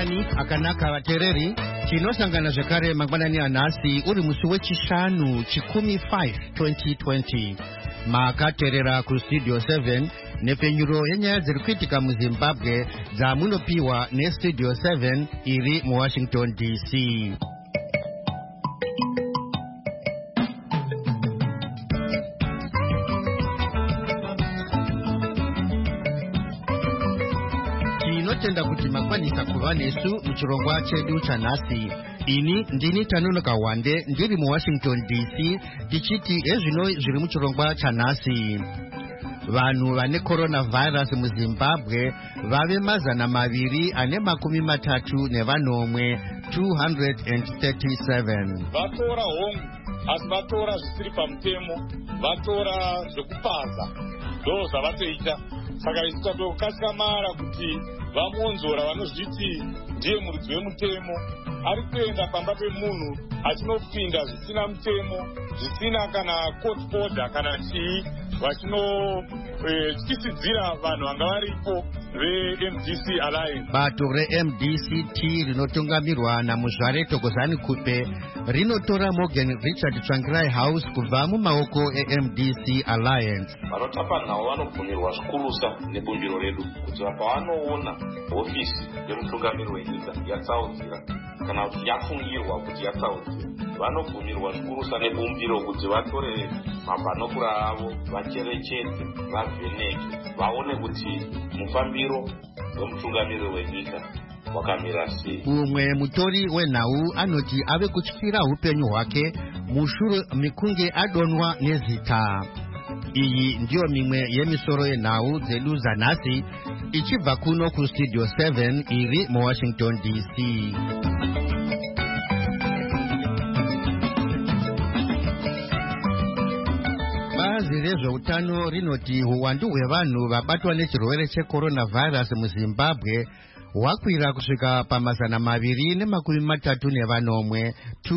mangwanani akanaka vateereri tinosangana zvekare mangwanani anhasi uri musi wechishanu chikumi 5 2020 makateerera kustudio 7 nepfenyuro yenyaya dziri kuitika muzimbabwe dzamunopiwa nestudio 7 iri muwashington dc. tinotenda kuti makwanisa kuva nesu muchirongwa chedu chanhasi. ini ndini Tanonoka Wande ndiri muwashington dc tichiti ezvino zviri muchirongwa chanhasi. vanhu vane coronavirus muzimbabwe vave 237 237. vatora hongu asi vatora zvisiri pamutemo, vatora zvekupaza ndo zvavatoita. saka isi tatokasikamara kuti vamuonzora vanozviti ndiye murudzi wemutemo ari kuenda pamba pemunhu achinopinda zvisina mutemo, zvisina kana court order kana chii, vachinotyisidzira vanhu vanga varipo veMDC Alliance. bato reMDCT rinotungamirwa namuzvare Thokozani Kupe rinotora Morgan Richard Tsvangirai House kubva mumaoko eMDC Alliance. vanotapa nhau vanobvumirwa zvikurusa nebumbiro redu kuti pavanoona hofisi yemutungamiri wenyika yatsaudzira kana kuti yafungirwa kuti yatsaudzira, vanobvumirwa zvikurusa nebumbiro kuti vatore mabhanokura avo, vacherechedze, vavheneke, vaone kuti mufambiro wemutungamiri wenyika wakamira sei. umwe mutori wenhau anoti ave kutyira upenyu hwake mushure mekunge adonwa nezita. iyi ndiyo mimwe yemisoro yenhau dzedu zanhasi ichibva kuno kustudio 7 iri muwashington dc. bazi rezveutano rinoti uwandu hwevanhu vabatwa nechirwere checoronavirus muzimbabwe hwakwira kusvika pa237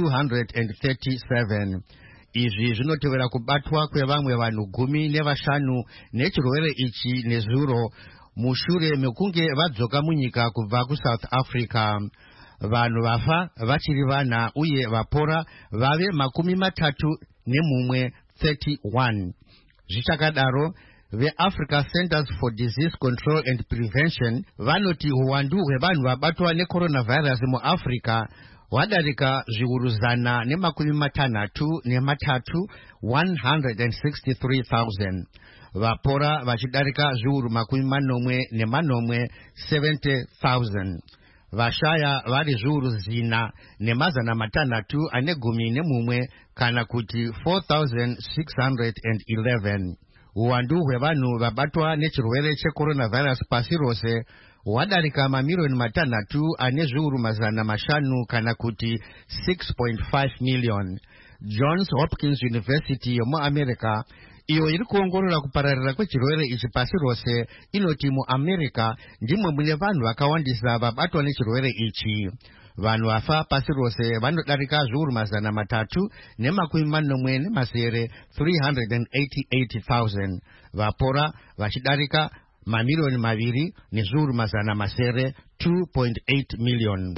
237. izvi zvinotevera kubatwa kwevamwe vanhu 15 nechirwere ichi nezuro mushure mekunge vadzoka munyika kubva kuSouth Africa. vanhu vafa vachiri vana uye vapora vave 31. zvichakadaro veAfrica Centers for Disease Control and Prevention vanoti uwandu hwevanhu vabatwa necoronavirus muAfrica hwadarika zviuru 163 163,000. vapora vachidarika zviuru 80 70,000. vashaya vari zviuru 111 kana kuti 4,611. uwandu hwevanhu vabatwa nechirwere checoronavirus pasi rose hwadarika mamirioni 3 ane zviuru 500 kana kuti 6.5 million. Johns Hopkins University yomuamerica iyo iri kuongorora kupararira kwechirwere ichi pasi rose inoti muamerica ndimwe mune vanhu vakawandisa vabatwa nechirwere ichi. vanhu vafa pasi rose vanodarika zviuru 340 388,000. vapora vachidarika mamirioni 2 nezviuru 200 2.8 million.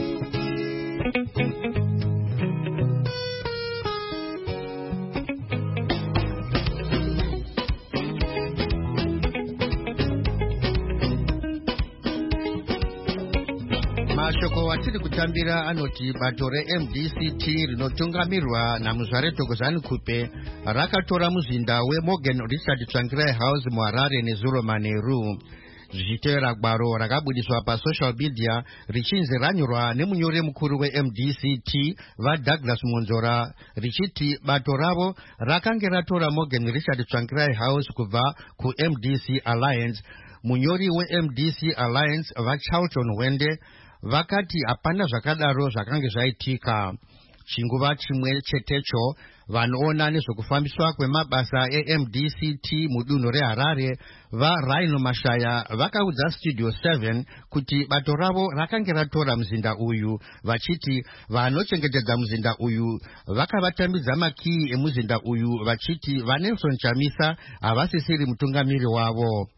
mashoko watiri kutambira anoti bato reMDCT rinotungamirwa namuzvare Thokozani Kupe rakatora muzinda weMorgan Richard Tsvangirai House muHarare nezuro manheru. zvichitevera gwaro rakabudiswa pasocial media richinzi ranyorwa nemunyori mukuru weMDCT vaDouglas Monzora richiti bato ravo rakange ratora Morgan Richard Tsvangirai House kubva kuMDC Alliance. munyori weMDC Alliance vaCharlton Wende vakati hapana zvakadaro zvakange zvaitika. chinguva chimwe chetecho vanoona nezvekufambiswa kwemabasa eMDCT mudunhu reHarare vaRhino Mashaya vakaudza studio 7 kuti bato ravo rakange ratora muzinda uyu vachiti vanochengetedza muzinda uyu vakavatambidza makii emuzinda uyu vachiti vaNelson Chamisa havasisiri mutungamiri wavo.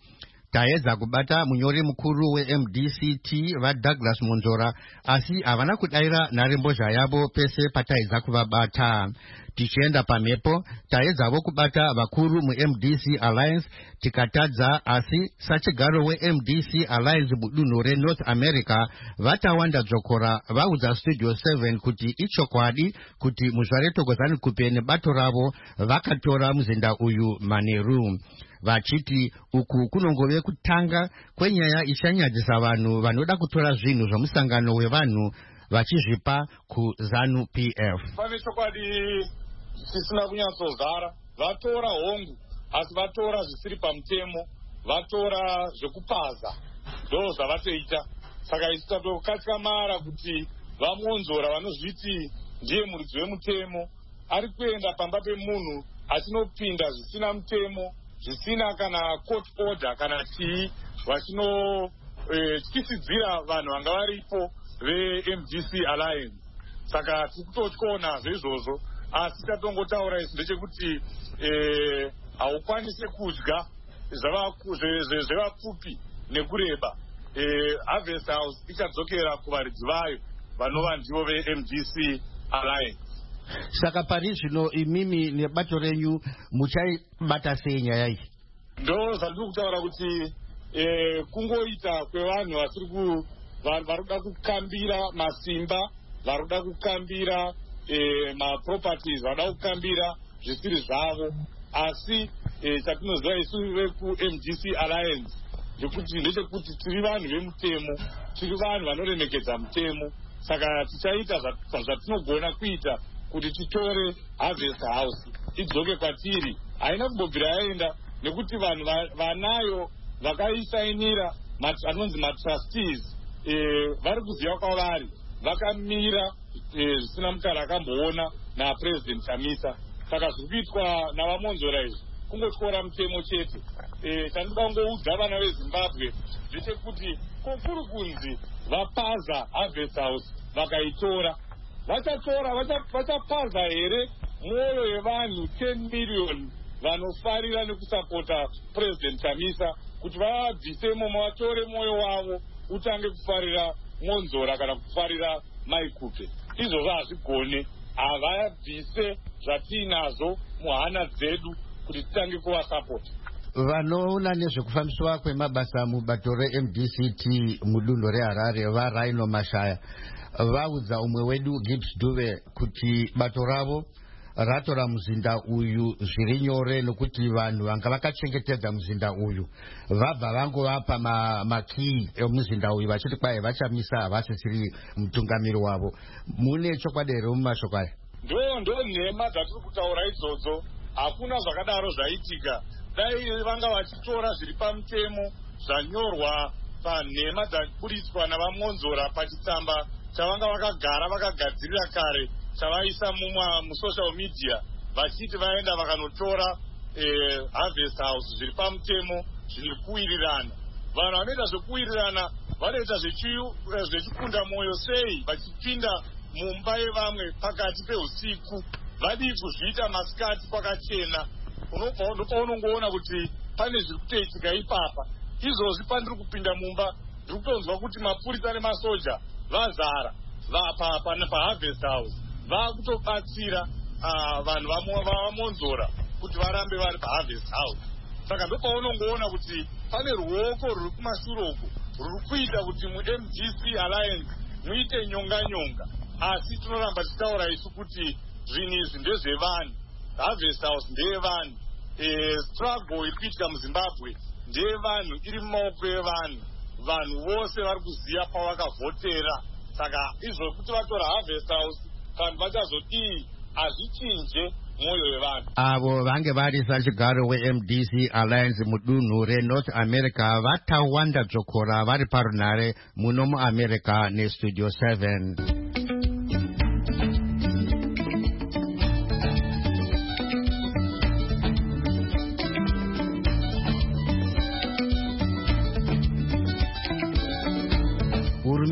taedza kubata munyori mukuru weMDCT vaDouglas Monzora asi havana kudaira nharembozha yavo pese pataedza kuvabata. Tichienda pamhepo taedzavo kubata vakuru muMDC Alliance tikatadza, asi sachigaro weMDC Alliance mudunhu reNorth America vatawanda dzokora vaudza Studio 7 kuti ichokwadi kuti muzvare Thokozani Kupe nebato ravo vakatora muzinda uyu manheru, vachiti uku kunongove kutanga kwenyaya ichanyadzisa vanhu vanoda kutora zvinhu zvomusangano wevanhu vachizvipa kuZANU PF. Pane chokwadi zvisina kunyatsozara, vatora hongu asi vatora zvisiri pamutemo, vatora zvekupaza, ndo zvavatoita. Saka isu tatokatsamara kuti vaMonzora vanozviti ndiye muridzi wemutemo ari kuenda pamba pemunhu achinopinda zvisina mutemo, zvisina kana court order kana tii, vachinotyisidzira vanhu vanga varipo veMDC Alliance. Saka tikutotya zvezvozvo, asi tatongotaura isu ndechekuti haukwanisi kudya zvevapfupi nekureba. Harvest House ichadzokera kuvaridzi vayo vanova ndivo veMDC Alliance. Saka pari zvino imimi nebato renyu muchaibata sei nyaya iyi? Ndo zvandiri kutaura kuti kungoita kwevanhu vari kuda kukambira masimba, vari kuda kukambira maproperties, vada kukambira zvisiri zvavo. Asi chatinoziva isu vekuMDC Alliance ndechekuti tiri vanhu vemutemo, tiri vanhu vanoremekedza mutemo. Saka tichaita zvatinogona kuita kuti titore Harvest House idzoke kwatiri. Haina kumbobvira yaenda nekuti vanhu vanayo vakaisainira anonzi matrustees vari kuziva kwavari, vakamira zvisina mukara akamboona naPresident Chamisa. Saka zviri kuitwa navaMonzora izvi kungotyora mutemo chete. Tandida kungoudza vana veZimbabwe ndechekuti kuri kunzi vapaza Harvest House vakaitora, vachapaza here mwoyo yevanhu 10 million vanofarira nekusapota President Chamisa, kuti vabvisemo vatore mwoyo wavo utange kufarira Monzora kana kufarira Maikupe. Izvozvo hazvigone, havabvise zvatiinazvo muhana dzedu kuti titange kuvasapota. Vanoona nezvekufambiswa kwemabasa mubato reMDCT mudunhu reHarare vaRhino Mashaya vaudza umwe wedu Gibbs Dube kuti bato ravo ratora muzinda uyu zviri nyore nokuti vanhu vanga vakachengetedza muzinda uyu vabva vangovapa makii emuzinda uyu vachiti kwai vachamisa havasisiri mutungamiri wavo. Mune chokwadi here mumashoko aya? Ndo nhema dzatiri kutaura idzodzo. Hakuna zvakadaro zvaitika. Dai vanga vachitora zviri pamutemo zvanyorwa panhema dzaburitswa navaMonzora pachitsamba chavanga vakagadzirira kare chavaisa musocial media vachiti vaenda vakanotora Harvest House zviri pamutemo zviri kuwirirana. Vanhu vanoita zvekuwirirana vanoita zvechikunda mwoyo sei vachipinda mumba yevamwe pakati peusiku, vadii kuzviita masikati kwakachena. Unobva unongoona kuti pane zviri kutoitika ipapa. Izvozvi pandiri kupinda mumba ndiri kutonzwa kuti mapurisa nemasoja vazara paHarvest House vakutobatsira vanhu vaMonzora kuti varambe vari paHarvest House. Saka ndopaunongoona kuti pane ruoko ruri kumashure uku ruri kuita kuti muMDC Alliance muite nyonga. Asi tinoramba tichitaura isu kuti zvinhu izvi ndezvevanhu, Harvest House ndeyevanhu, struggle iri kuitika muZimbabwe ndeyevanhu, iri mumaoko evanhu. Vanhu vose vari kuziva pavakavhotera. Saka izvo kuti vatora Harvest House vanhu vachazodii hazvichinje mwoyo wevanhu. Avo vange vari sachigaro weMDC Alliance mudunhu reNorth America vatawanda dzokora vari parunhare muno muAmerica neStudio 7.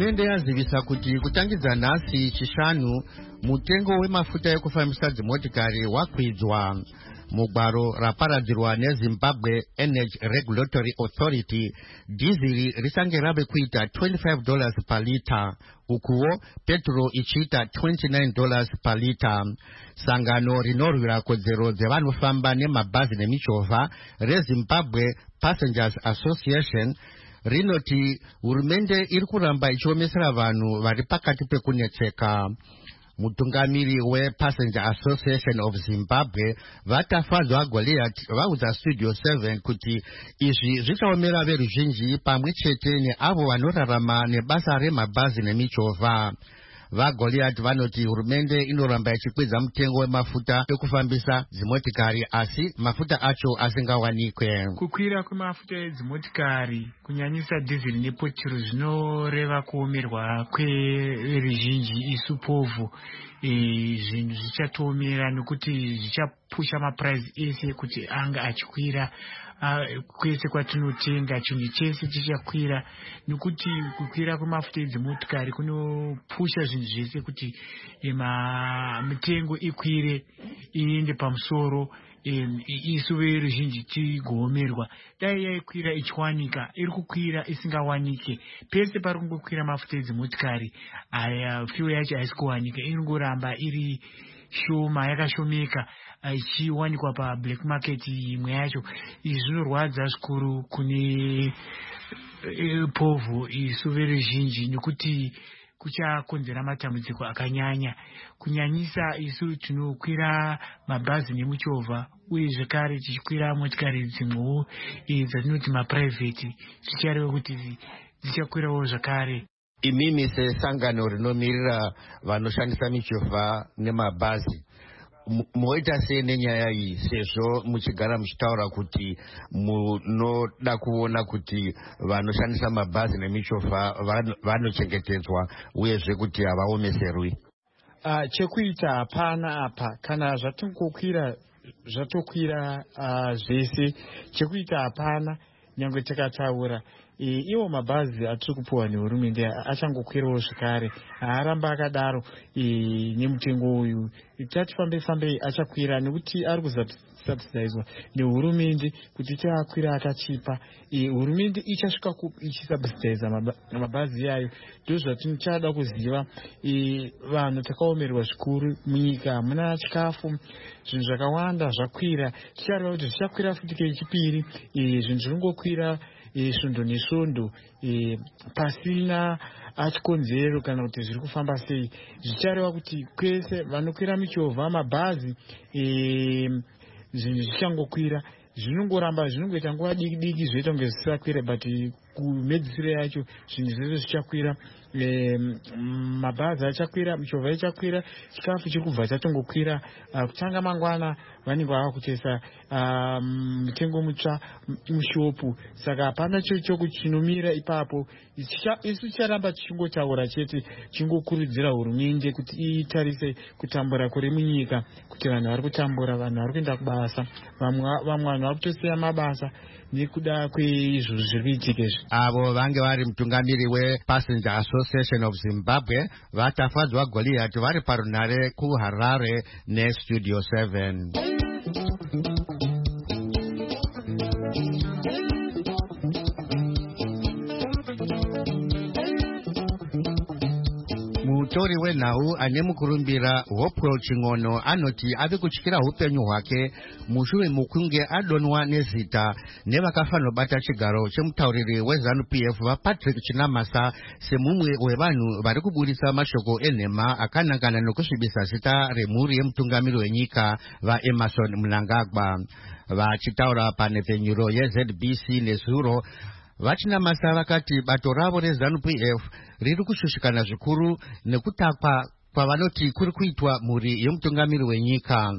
Hurumende yazivisa kuti kutangidza nhasi chishanu mutengo wemafuta ekufambisa dzimotikari wakwidzwa. Mugwaro raparadzirwa neZimbabwe Energy Regulatory Authority, dizili richange rave kuita $25 per liter, ukuwo petro ichiita $29 per liter. Sangano rinorwira kodzero dzevanofamba nemabhazi nemichovha reZimbabwe Passengers Association rinoti hurumende iri kuramba ichiomesera vanhu vari pakati pekunetseka. Mutungamiri wePassenger Association of Zimbabwe Vatafadzwa Goliath vaudza Studio 7 kuti izvi zvichaomera veruzhinji pamwe chete neavo vanorarama nebasa remabhazi nemichovha. VaGoliath vanoti hurumende inoramba ichikwidza mutengo wemafuta ekufambisa dzimotikari asi mafuta acho asingawanikwe. Kukwira kwemafuta edzimotikari kunyanyisa dizili nepetro zvinoreva kuomerwa kweruzhinji isu povhu. Zvinhu zvichatoomera nekuti zvichapusha mapuraizi ese kuti anga achikwira. Kwese kwatinotenga chinhu chese chichakwira nekuti kukwira kwemafuta edzimotikari kunopusha zvinhu zvese kuti mitengo ikwire iende pamusoro. Isu veruzhinji tigoomerwa. Dai yaikwira ichiwanika, iri kukwira isingawanike. Pese pari kungokwira mafuta edzimotikari fuel yacho haisi kuwanika, inongoramba iri shoma, yakashomeka ichiwanikwa pablack market imwe yacho. Izvi zvinorwadza zvikuru kune povhu isu veruzhinji nekuti kuchakonzera matambudziko akanyanya. Kunyanyisa isu tinokwira mabhazi nemuchovha uye zvekare tichikwira motikari dzimwewo dzatinoti maprivate zvichareva kuti dzichakwirawo zvakare. Imimi sesangano rinomirira vanoshandisa michovha nemabhazi moita sei nenyaya iyi sezvo muchigara muchitaura kuti munoda kuona kuti vanoshandisa mabhazi nemichovha vanochengetedzwa uyezve kuti havaomeserwi? Chekuita hapana apa, kana zvatingokwira zvatokwira zvese. Chekuita hapana, nyangwe tikataura iwo mabhazi atiri kupuwa nehurumende achangokwirawo zvakare, haaramba akadaro nemutengo uyu. Tati fambei achakwira nekuti ari kusubsidizwa nehurumende kuti tiakwira akachipa. Hurumende ichasvika ichisubsidiza mabhazi yayo. Ndozvatichada kuziva. Vanhu takaomerwa zvikuru munyika, hamuna chikafu, zvinhu zvakawanda zvakwira. Tichareva kuti zvichakwira futi kechipiri. Zvinhu zvinongokwira svondo nesvondo pasina chikonzero kana kuti zviri kufamba sei. Zvichareva kuti kwese vanokwira michovha, mabhazi, zvinhu zvichangokwira. Zvinongoramba zvinongoita nguva diki zvoita kunge zvisakwira, but kumedzisiro yacho zvinhu zvese zvichakwira. Mabhazi achakwira, michovha ichakwira, chikafu chiri kubva chatongokwira. Kutanga mangwana vanenge vava kutesa mutengo mutsva mushopu. Saka hapana chochoko chinomira ipapo. Isu ticharamba tichingotaura chete, chingokurudzira hurumende kuti itarise kutambura kuri munyika, kuti vanhu vari kutambura, vanhu vari kuenda kubasa, vamwe vanhu vari kutosiya mabasa nekuda kweizvo zviri kuitika izvi. Avo vange vari mutungamiri wePassenger Association of Zimbabwe Vatafadzwa Goliath vari parunhare kuHarare neStudio 7. Mutori wenhau ane mukurumbira Hopewell Chingono anoti ave kutyira upenyu hwake mushure mokunge adonwa nezita nevakafanobata chigaro chemutauriri weZANU-PF vaPatrick Chinamasa semumwe wevanhu vari kuburitsa mashoko enhema akanangana nokusvibisa zita remhuri yemutungamiri wenyika vaEmmerson Mnangagwa. Vachitaura panhepfenyuro yeZBC nezuro, Vachinamasa vakati bato ravo reZANU-PF riri kushushikana zvikuru nekutakwa kwavanoti kuri kuitwa mhuri yemutungamiri wenyika.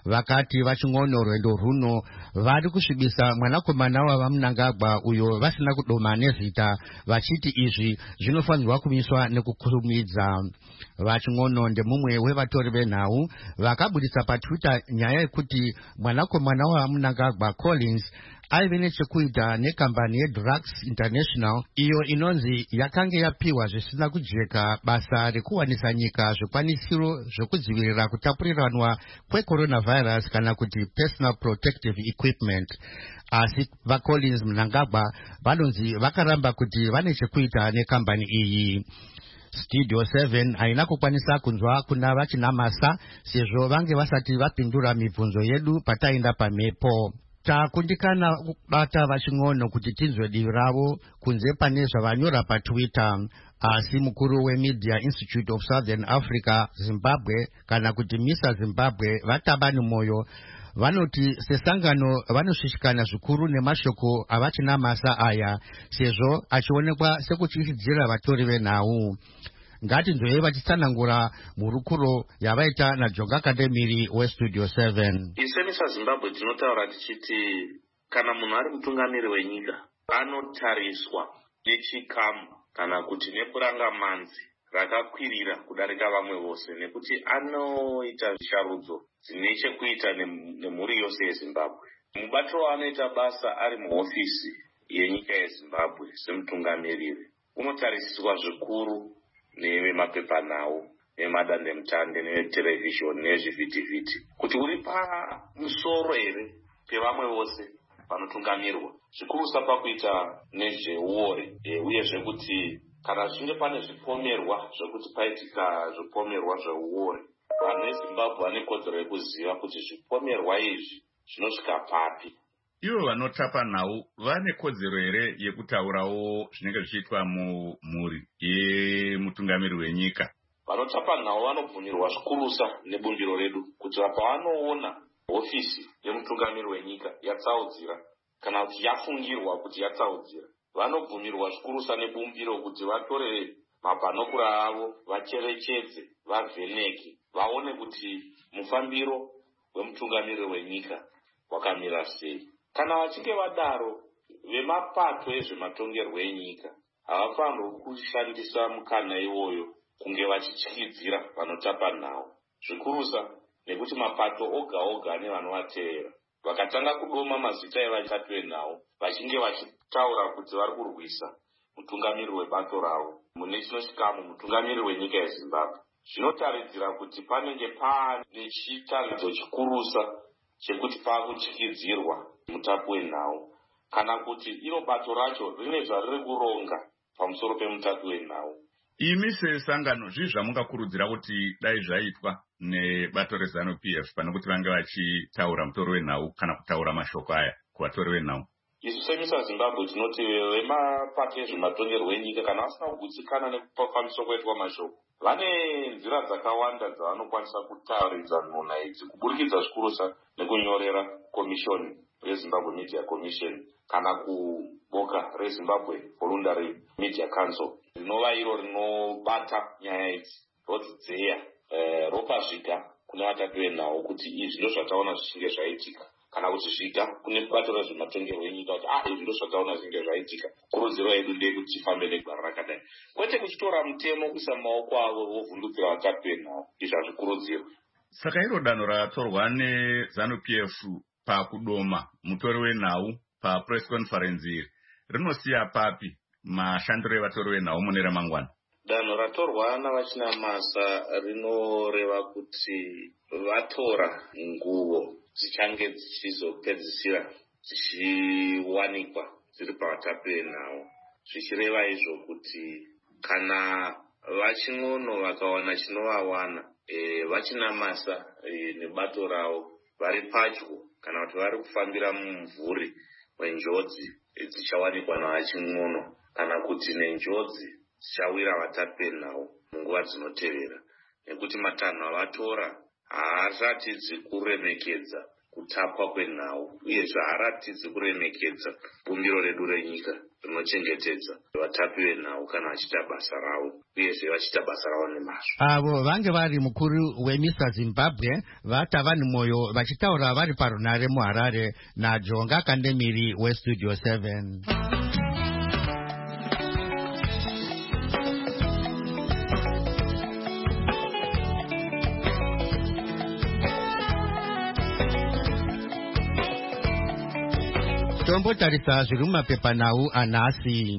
vakati vaching'ono rwendo rhuno vari kusvibisa mwanakomana wavaMnangagwa uyo vasina kudoma nezita, vachiti izvi zvinofanirwa kumiswa nekukurumidza. Vaching'ono ndemumwe wevatori venhau vakabudisa paTwitter nyaya yekuti mwanakomana wavaMnangagwa Collins aive nechekuita nekambani yeDrugs International iyo inonzi yakanga yapiwa zvisina kujeka basa rekuwanisa nyika zvikwanisiro zvekudzivirira kutapuriranwa kwecoronavirus kana kuti personal protective equipment. Asi vaCollins Mnangagwa vanonzi vakaramba kuti vane chekuita nekambani iyi. Studio 7 haina kukwanisa kunzwa kuna vachinamasa sezvo vange vasati vapindura mibvunzo yedu pataenda pamhepo. Takundikana kubata vaching'ono kuti tinzwe divi ravo kunze pane zvavanyora paTwitter. Asi mukuru weMedia Institute of Southern Africa Zimbabwe kana kuti MISA Zimbabwe vatabani moyo vanoti sesangano vanosvishikana zvikuru nemashoko avachinamasa aya sezvo achionekwa sekuchichidzira vatori venhau. Ngatinzwei vachitsanangura murukuro yavaita naJonga Kademiri weStudio 7. Ise MISA Zimbabwe tinotaura tichiti kana munhu ari mutungamiri wenyika anotariswa nechikamu kana kuti nepurangamanzi rakakwirira kudarika vamwe vose, nekuti anoita sharudzo dzine chekuita nemhuri yose yeZimbabwe. Mubato waanoita basa ari muhofisi yenyika yeZimbabwe semutungamiriri unotariswa zvikuru nevemapepanhau, nemadandemutande, netelevhizhoni, nezvivhitivhiti, kuti uri pamusoro here pevamwe vose vanotungamirwa, zvikurusa pakuita nezveuore, uyezve kuti kana zvichinge pane zvipomerwa zvekuti paitika zvipomerwa zveuore, vanhu veZimbabwe vane kodzero yekuziva kuti zvipomerwa izvi zvinosvika papi. Ivo vanotapa nhau vane kodzero here yekutaurawo zvinenge zvichiitwa mumhuri yemutungamiri wenyika? Vanotapa nhau vanobvumirwa zvikurusa nebumbiro redu kuti pavanoona hofisi yemutungamiri wenyika yatsaudzira kana kuti yafungirwa kuti yatsaudzira, vanobvumirwa zvikurusa nebumbiro kuti vatore mabhanokura avo, vacherechedze, vavheneke, vaone kuti mufambiro wemutungamiri wenyika wakamira sei. Kana vachinge vadaro, vemapato ezvematongerwo enyika havafanirwi kushandisa mukana iwoyo kunge vachityidzira vanotapa nhau, zvikurusa nekuti mapato oga oga ane vanovatevera vakatanga kudoma mazita evatatu venhau vachinge vachitaura kuti vari kurwisa mutungamiri webato ravo mune chino chikamu mutungamiri wenyika yeZimbabwe, zvinotaridzira kuti panenge pane chitaridzo chikurusa chekuti paakutyidzirwa mutapi wenhau, kana kuti iro bato racho rine zvariri kuronga pamusoro pemutapi wenhau. Imi sesangano zvii zvamungakurudzira kuti dai zvaitwa nebato reZANU-PF pane kuti vange vachitaura mutoro wenhau kana kutaura mashoko aya kuvatori venhau? Isu seMISA Zimbabwe tinoti vemapato ezvematongerwo enyika kana vasina kugutsikana nekupafambiswa kwaitwa mashoko, vane nzira dzakawanda dzavanokwanisa kutaridza nhuna idzi, kuburikidza zvikurusa nekunyorera komishoni reZimbabwe Media Commission kana kuboka reZimbabwe Voluntary Media Council rinova iro rinobata nyaya idzi, rodzidzeya ropazvika kune vatatu venhau kuti izvi ndo zvataona zvichinge zvaitika, kana kuti svika kune bato rezvematongerwo enyika kuti izvi ndo zvataona zvinge zvaitika, kurudziro yedu ndeyekuti tifambe negwara rakadai, kwete kuchitora mutemo kuisa mumaoko avo vovhundutsira vatatu venhau, izvi hazvikurudzirwe. Saka iro danho ratorwa neZANU-PF pakudoma mutori wenhau papress conference iri rinosiya papi mashandiro evatori venhau mune ramangwana? Danho ratorwa navachinamasa rinoreva kuti vatora nguvo dzichange dzichizopedzisira dzichiwanikwa dziri pavatapi venhau, zvichireva izvo kuti kana vaching'ono vakawana chinovawana, vachinamasa nebato ravo vari padyo kana kuti vari kufambira mumvuri wenjodzi dzichawanikwa navaching'ono kana kuti nenjodzi dzichawira vatatu venhau munguva dzinotevera, nekuti matanho avatora haaratidzi kuremekedza kutapwa kwenhau, uyezve haaratidzi kuremekedza bumbiro redu renyika rinochengetedza vatapi venhau kana vachita basa ravo uyezve vachita basa ravo nemazvo. Avo vange vari mukuru weMr Zimbabwe vatava nemwoyo vachitaura vari parunare muHarare naJonga Kandemiri weStudio 7. Tombotarisa zviri mumapepanhau anhasi.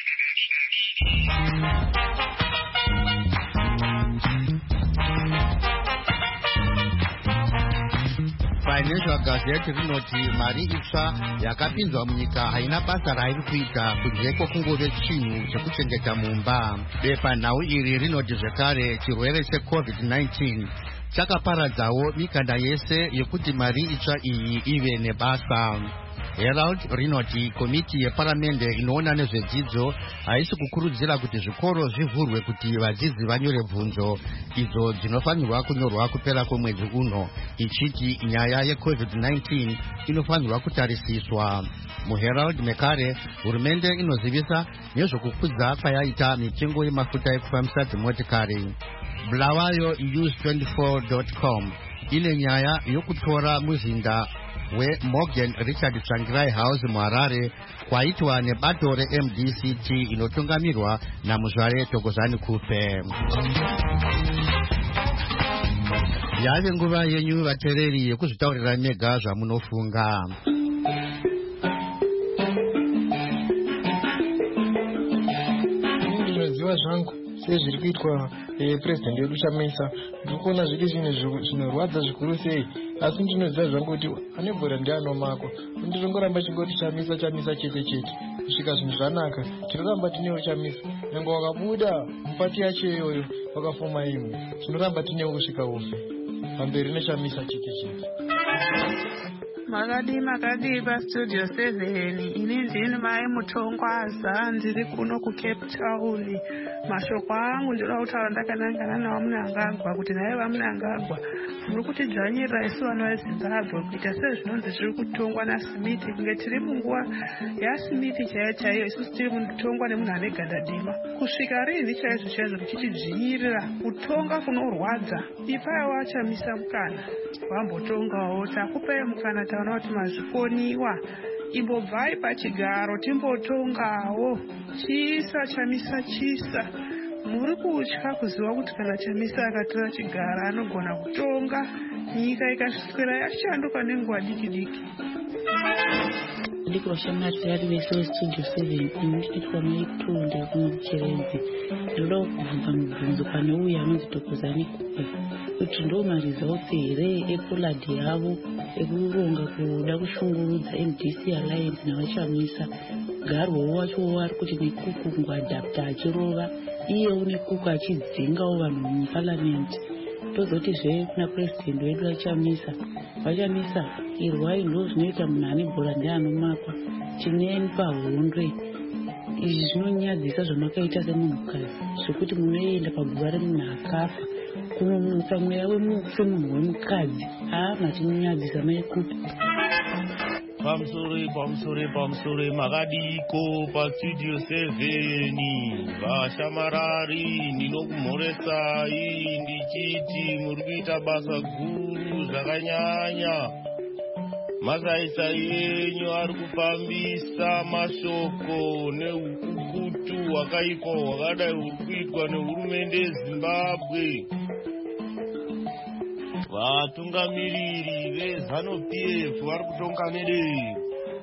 Financial Gazette rinoti mari itsva yakapinzwa munyika haina basa rairi kuita kunze kwokungove chinhu chekuchengeta mumba. Bepanhau iri rinoti zvekare chirwere cheCovid-19 chakaparadzawo mikanda yese yekuti mari itsva iyi ive nebasa. Herald rinoti komiti yeparamende inoona nezvedzidzo haisi kukurudzira kuti zvikoro zvivhurwe kuti vadzidzi vanyore bvunzo idzo dzinofanirwa kunyorwa kupera kwemwedzi uno, ichiti nyaya yeCovid-19 inofanirwa kutarisiswa. MuHerald mekare hurumende inozivisa nezvokukudza kwayaita mitengo yemafuta ekufambisa dzimotikari. Bulawayo news24.com ine nyaya yokutora muzinda weMorgan Richard Tsvangirai House muHarare kwaitwa nebato reMDCT inotungamirwa naMuzvare Thokozani Kupe. Yave nguva yenyu vatereri yekuzvitaurira mega zvamunofunga. Ndinoziva zvangu sezviri kuitwa president wedu Chamisa, ndikuona zviri zvinorwadza zvikuru sei, asi ndinoziva zvangu kuti ane bhora ndianomako. Ndinongoramba chingoti Chamisa chete kusvika zvinhu zvanaka. Tinoramba tinewo Chamisa, nyange wakabuda mupati yacho iyoyo wakafoma imwe, tinoramba tinewo kusvika ufe pamberi neChamisa chete. Makadi paStudio 7 ini ndini mai Mutongwaza ndiri kuno kuCape Town. Mashoko angu ndinoda kutaura ndakanangana nawo Munangagwa kuti naye vaMunangagwa muri kutidzvanyirira isu vana veZimbabwe kuita sezvinonzi zviri kutongwa naSmith, kunge tiri munguva yaSmith chaiyo isusu tiri kutongwa nemunhu ane ganda dema. Kusvika rini chaizvo kuchitidzvinyirira kutonga kunorwadza? Ipaiwa Chamisa mukana wambotongawo, takupai mukana, taona kuti mazvikoniwa, imbobvai pachigaro timbotongawo. Chisa Chamisa chisa, muri kutya kuziva kuti kana Chamisa akatora chigaro anogona kutonga nyika ikaswera yashanduka nenguva diki. Ndiko vashamwari vese veStudio 7 inoitwa maitundi kunokucherenzi. Ndoda kubvunza mubvunzo pane uyo anonzi Thokozani Kupe kuti ndo marizauti here ekoladi yavo ekuronga kuda kushungurudza MDC Alliance navachamisa. Garwawo wacho ari kuti nekuku ngwadhapta achirova iyewo nekuku achidzingawo vanhu muparliament. Tozotizve kuna president wedu vachamisa irwai ndo zvinoita munhu ane bhora ndianomakwa chineni pahondwe. Izvi zvinonyadzisa zvamakaita semunhukadzi zvekuti munoenda pagova remunhu akafa kumumutsa mweya wemunhu wemukadzi. Matinonyadzisa maikupi. Pamusoro makadiko paStudio 7 vashamarari, ndinokumhoresai ndichiti muri kuita basa guru zvakanyanya. Masaisai enyu ari kufambisa mashoko neukukutu hwakaipa hwakadai huri kuitwa nehurumende yeZimbabwe. Vatungamiriri veZANU-PF vari kutonga nedei.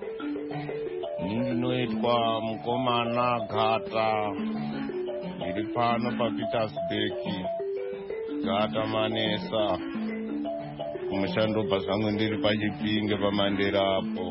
Ndinoitwa mukomana Gata, ndiri pano paPietersburg, Gata Manesa. Kumushando pazvangu ndiri paChipinge paMandera apo.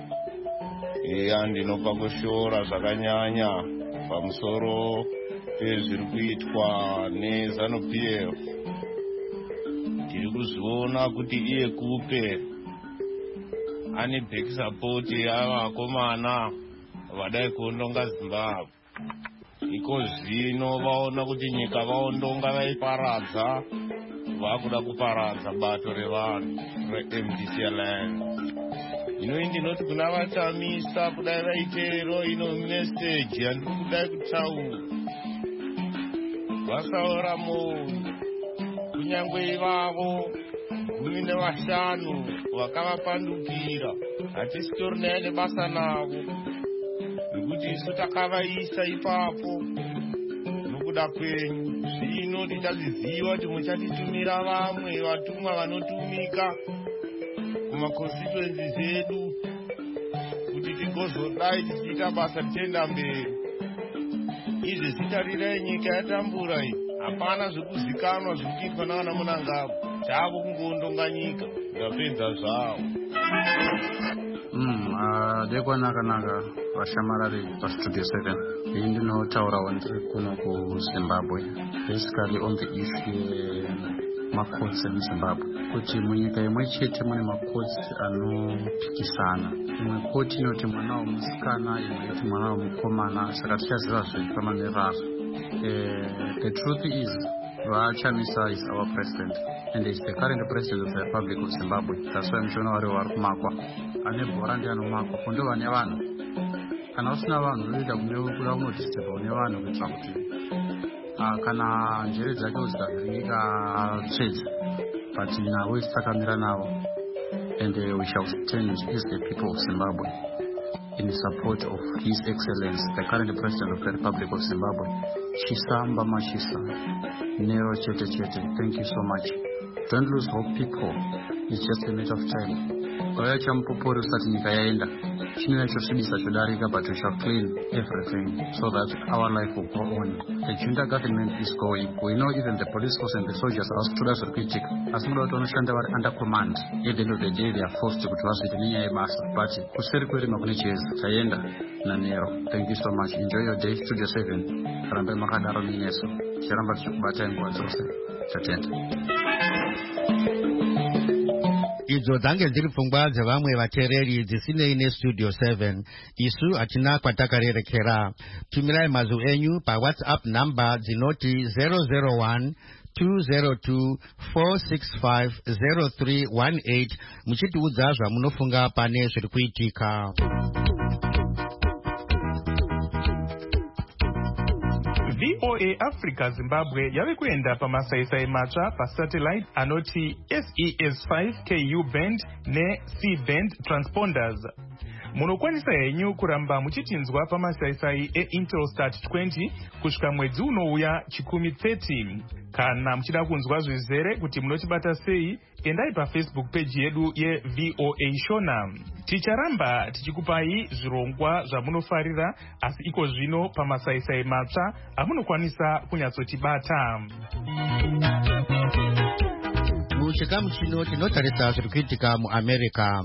Ndinopa kushora zvakanyanya pamusoro pezviri kuitwa neZANU-PF. Tiri kuzviona kuti iye Kupe ane back support yavakomana vadai kuondonga Zimbabwe. Iko zvino vaona kuti nyika vaondonga vaiparadza, vakuda kuparadza bato revanhu reMDC Alliance. Ino ndinoti kuna vatamisa kudai vaitero ino message yandiri kudai kutaura. Vasaora moyo kunyangwe ivavo 15 vakavapandukira hatisitorinaye nebasa navo nekuti isu takavaisa ipapo nokuda kwenyu. Zvino tichaziziva kuti muchatitumira vamwe vatumwa vanotumika kumaconstituency zedu kuti tigozodai tichiita basa tichienda mberi. Izvi zitarirai nyika yatambura iyi, hapana zvekuzikanwa zvirikuitwa navana Munangagwa, chavo kungondonga nyika ndapedza zvavo. Dekwanaka vashamarari pastudio 7 iyi ndinotaurawo ndiri kuno kuZimbabwe, basically on the issue makotsi emuZimbabwe, kuti munyika imwe chete mune makotsi anopikisana. Imwe koti inoti mwana womusikana, imwe inoti mwana womukomana, saka tichaziva zviri pamaneraro. The truth is, Chamisa is our president and is the current president of the Republic of Zimbabwe. That's why muchiona vari kumakwa ane bhora ndi anomakwa kundova nevanhu. Kana usina vanhu unoita kuda kunodisturba une vanhu kuitira kuti kana njere dzake dzikavhiringika tsvedzi, but navo isitakamira navo, and we shall stand as the people of Zimbabwe in support of His Excellency, the current President of the Republic of Zimbabwe, Chisamba Machisa, Nero Chete Chete. Thank you so much. Don't lose hope, people. It's just a matter of time. Oya champopori usati nyika yaenda. Chinhu chosvibisa chodarika, but we shall clean everything so that our life will go on. The junta government is going. We know even the police force and the soldiers are stood as critic. As muda vanoshanda vari under command. At the end of the day, they are forced kuti vazoita nenyaya yebasa. But kuseri kwerima kune chiedza chaenda naNero. Thank you so much. Enjoy your day. Studio 7. Rambe makadaro mineso. Chiramba tichikubatai nguva dzose. Tatenda. Idzo dzange dziri pfungwa dzevamwe vateereri dzisinei nestudio 7. Isu hatina kwatakarerekera. Tumirai mazwi enyu paWhatsApp namba dzinoti 001 202 465 0318 muchitiudza zvamunofunga pane zviri kuitika. VOA Africa Zimbabwe yave kuenda pamasaisai matsva pasatellite anoti SES5 KU band ne-C band transponders. Munokwanisa henyu kuramba muchitinzwa pamasaisai eIntelsat 20 kusvika mwedzi unouya chikumi 30. Kana muchida kunzwa zvizere kuti munotibata sei, endai paFacebook page yedu yeVOA Shona. Ticharamba tichikupai zvirongwa zvamunofarira, asi iko zvino pamasaisai matsva amunokwanisa kunyatsotibata. Muchikamu chino tinotarisa zviri kuitika muAmerica.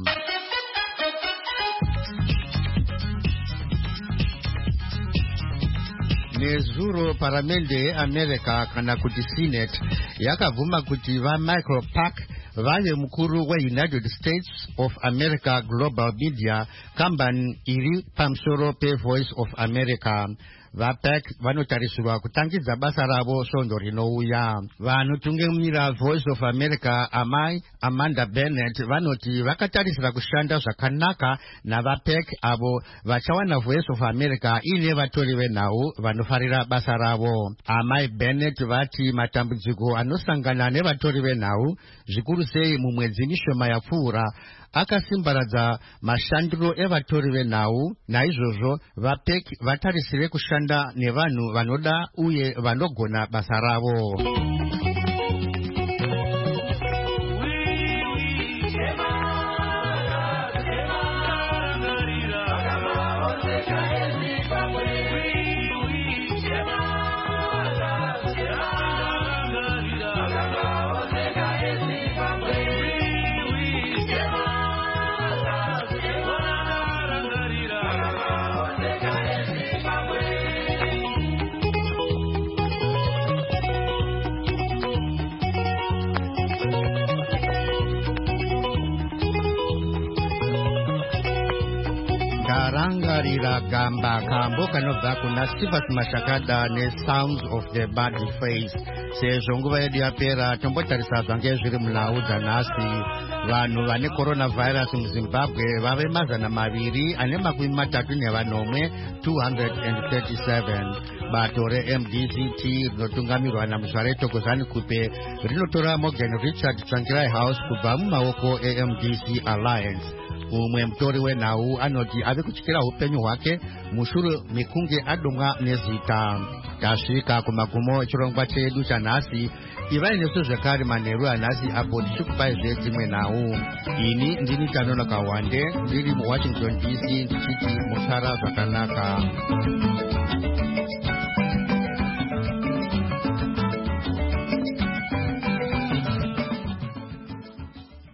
Nezuro paramende yeAmerica kana kuti Senate yakabvuma kuti Michael Park vave mukuru weUnited States of America Global Media, kambani iri pamusoro peVoice of America. VaPAC vanotarisirwa kutangidza basa ravo svondo rinouya. Vanotungamira Voice of America amai Amanda Bennett vanoti vakatarisira kushanda zvakanaka navaPAC avo vachawana Voice of America ine vatori venhau vanofarira basa ravo. Amai Bennett vati matambudziko anosangana nevatori venhau zvikuru sei mumwedzi mishoma yapfuura akasimbaradza mashandiro evatori venhau. Naizvozvo vaPAC vatarisire kushanda nevanhu vanoda uye vanogona basa ravo. Rangarira Gamba Kambo kanobva kuna Stevens Mashakada neSounds of the Bad Face. Sezvo nguva yedu yapera tombotarisa zvange zviri munhau dzanhasi. Vanhu vane coronavirus muZimbabwe vave 237 237. Bato reMDCT rinotungamirwa naMuzvare Thokozani Kupe rinotora Morgan Richard Tsvangirai House kubva mumaoko eMDC Alliance. Umwe mutori wenhau anoti ave kutyira upenyu hwake mushure mekunge adomwa nezita. Tasvika kumagumo echirongwa chedu chanhasi. Ivai nesu zvekare manheru anhasi apo tichikupai dzimwe nhau. Ini ndini Tanonoka Wande ndiri muWashington DC ndichiti musara zvakanaka.